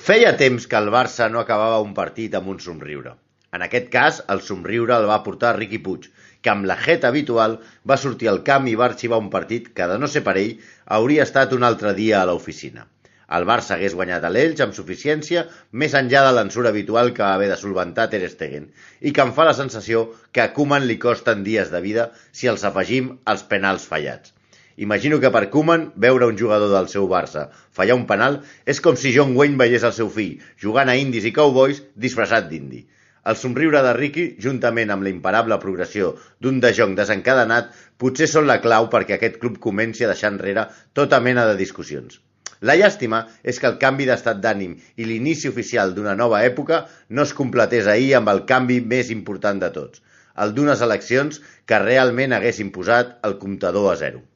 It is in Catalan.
Feia temps que el Barça no acabava un partit amb un somriure. En aquest cas, el somriure el va portar Riqui Puig, que amb la jeta habitual va sortir al camp i va arxivar un partit que, de no ser per ell, hauria estat un altre dia a l'oficina. El Barça hagués guanyat a l'Elx amb suficiència més enllà de l'ensura habitual que va haver de solventar Ter Stegen i que em fa la sensació que a Koeman li costen dies de vida si els afegim els penals fallats. Imagino que per Koeman veure un jugador del seu Barça fallar un penal és com si John Wayne veiés el seu fill jugant a indis i cowboys disfressat d'indi. El somriure de Riqui, juntament amb la imparable progressió d'un De Jong desencadenat, potser són la clau perquè aquest club comenci a deixar enrere tota mena de discussions. La llàstima és que el canvi d'estat d'ànim i l'inici oficial d'una nova època no es completés ahir amb el canvi més important de tots, el d'unes eleccions que realment haguessin posat el comptador a zero.